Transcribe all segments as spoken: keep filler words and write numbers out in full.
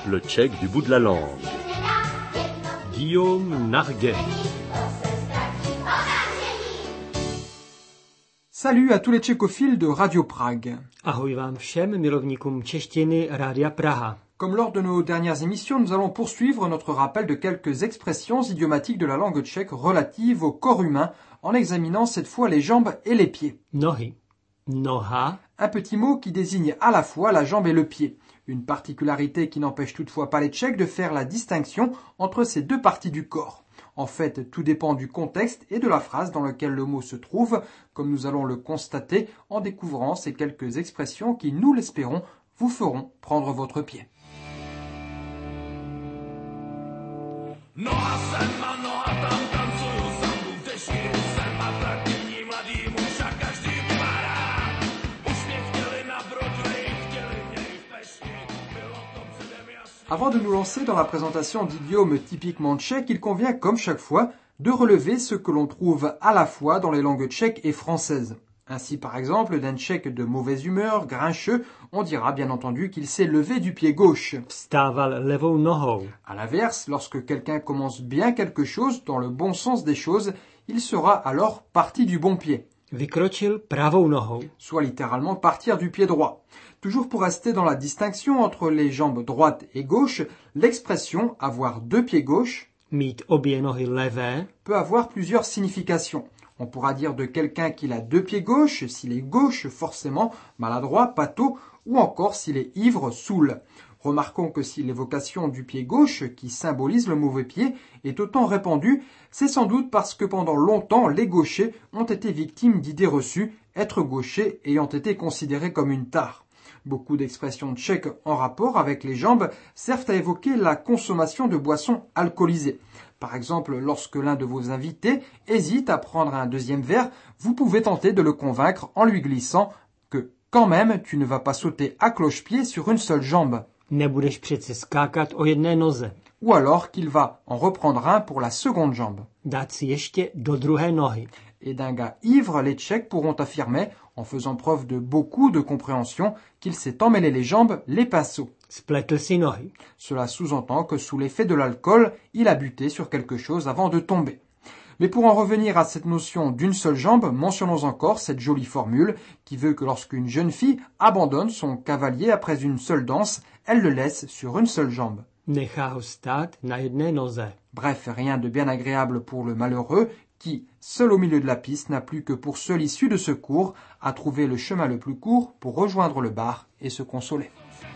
le tchèque du bout de la langue. Guillaume Narguet. Salut à tous les tchécophiles de Radio Prague. Ahoj vám všem milovníkům češtiny Rádia Praha. Comme lors de nos dernières émissions, nous allons poursuivre notre rappel de quelques expressions idiomatiques de la langue tchèque relatives au corps humain, en examinant cette fois les jambes et les pieds. Nohy. Noha. Un petit mot qui désigne à la fois la jambe et le pied. Une particularité qui n'empêche toutefois pas les Tchèques de faire la distinction entre ces deux parties du corps. En fait, tout dépend du contexte et de la phrase dans laquelle le mot se trouve, comme nous allons le constater en découvrant ces quelques expressions qui, nous l'espérons, vous feront prendre votre pied. Avant de nous lancer dans la présentation d'idiomes typiquement tchèques, il convient, comme chaque fois, de relever ce que l'on trouve à la fois dans les langues tchèques et françaises. Ainsi, par exemple, d'un tchèque de mauvaise humeur, grincheux, on dira bien entendu qu'il s'est levé du pied gauche. Vstával levou nohou. À l'inverse, lorsque quelqu'un commence bien quelque chose dans le bon sens des choses, il sera alors parti du bon pied. Vykročil pravou nohou. Soit littéralement partir du pied droit. Toujours pour rester dans la distinction entre les jambes droites et gauches, l'expression « avoir deux pieds gauches » Mít obě nohy levé. peut avoir plusieurs significations. On pourra dire de quelqu'un qu'il a deux pieds gauches, s'il est gauche forcément, maladroit, pâteau, ou encore s'il est ivre, saoul. Remarquons que si l'évocation du pied gauche, qui symbolise le mauvais pied, est autant répandue, c'est sans doute parce que pendant longtemps, les gauchers ont été victimes d'idées reçues, être gaucher ayant été considéré comme une tare. Beaucoup d'expressions tchèques en rapport avec les jambes servent à évoquer la consommation de boissons alcoolisées. Par exemple, lorsque l'un de vos invités hésite à prendre un deuxième verre, vous pouvez tenter de le convaincre en lui glissant que, quand même, tu ne vas pas sauter à cloche-pied sur une seule jambe. Nebudeš přece skákat o jedné noze. Ou alors qu'il va en reprendre un pour la seconde jambe. Dát si ještě do druhé nohy. Et d'un gars ivre, les Tchèques pourront affirmer, en faisant preuve de beaucoup de compréhension, qu'il s'est emmêlé les jambes, les pinceaux. Spletl si nohy. Cela sous-entend que sous l'effet de l'alcool, il a buté sur quelque chose avant de tomber. Mais pour en revenir à cette notion d'une seule jambe, mentionnons encore cette jolie formule qui veut que lorsqu'une jeune fille abandonne son cavalier après une seule danse, elle le laisse sur une seule jambe. Nechá ho stát na jedné noze. Bref, rien de bien agréable pour le malheureux qui, seul au milieu de la piste, n'a plus que pour seul issue de secours à trouver le chemin le plus court pour rejoindre le bar et se consoler.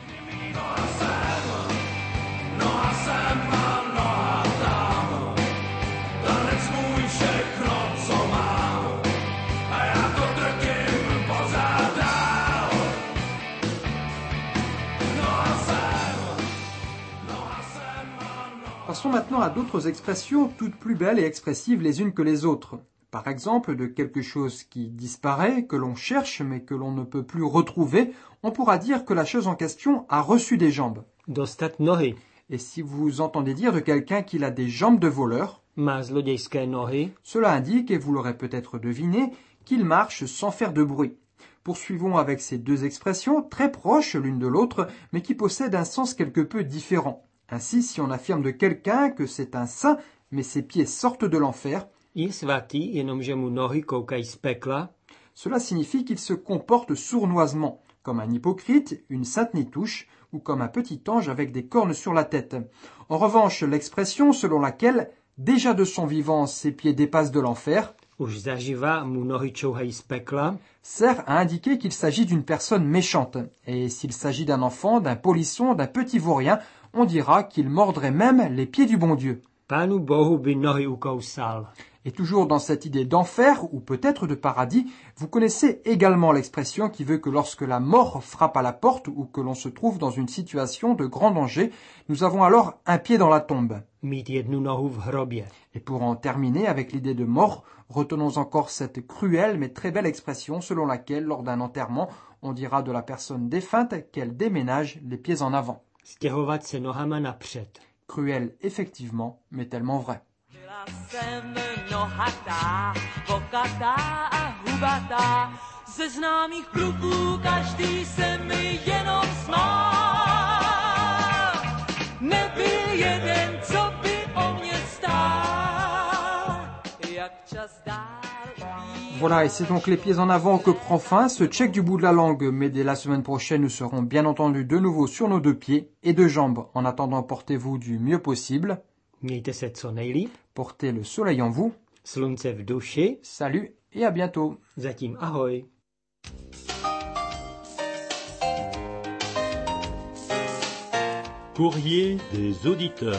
Passons maintenant à d'autres expressions toutes plus belles et expressives les unes que les autres. Par exemple, de quelque chose qui disparaît, que l'on cherche mais que l'on ne peut plus retrouver, on pourra dire que la chose en question a reçu des jambes. Dostat nohy. Et si vous entendez dire de quelqu'un qu'il a des jambes de voleur, Má zlodějské nohy. cela indique, et vous l'aurez peut-être deviné, qu'il marche sans faire de bruit. Poursuivons avec ces deux expressions, très proches l'une de l'autre, mais qui possèdent un sens quelque peu différent. Ainsi, si on affirme de quelqu'un que c'est un saint, mais ses pieds sortent de l'enfer, Je svatý, jenomže mu nohy koukají z pekla. Cela signifie qu'il se comporte sournoisement, comme un hypocrite, une sainte nitouche, ou comme un petit ange avec des cornes sur la tête. En revanche, l'expression selon laquelle, déjà de son vivant, ses pieds dépassent de l'enfer, Už zaživa mu nohy čouhají z pekla. sert à indiquer qu'il s'agit d'une personne méchante. Et s'il s'agit d'un enfant, d'un polisson, d'un petit vaurien, on dira qu'il mordrait même les pieds du bon Dieu. Pánu Bohu by nohy ukousal. Et toujours dans cette idée d'enfer, ou peut-être de paradis, vous connaissez également l'expression qui veut que lorsque la mort frappe à la porte ou que l'on se trouve dans une situation de grand danger, nous avons alors un pied dans la tombe. Mít jednu nohu v hrobě. Et pour en terminer avec l'idée de mort, retenons encore cette cruelle mais très belle expression selon laquelle, lors d'un enterrement, on dira de la personne défunte qu'elle déménage les pieds en avant. Stěhovat se nohama napřed. Cruel effectivement, mais tellement vrai. Byla jsem nohatá, vokatá a hubatá, ze známých kluků každý se mi jenom smál. jak čas dál ubíhá. Voilà, et c'est donc les pieds en avant que prend fin ce check du bout de la langue. Mais dès la semaine prochaine, nous serons bien entendu de nouveau sur nos deux pieds et deux jambes. En attendant, portez-vous du mieux possible. Mějte se co nejlíp, Portez le soleil en vous. slunce v duši, Salut et à bientôt. zatím ahoj. Courrier des auditeurs.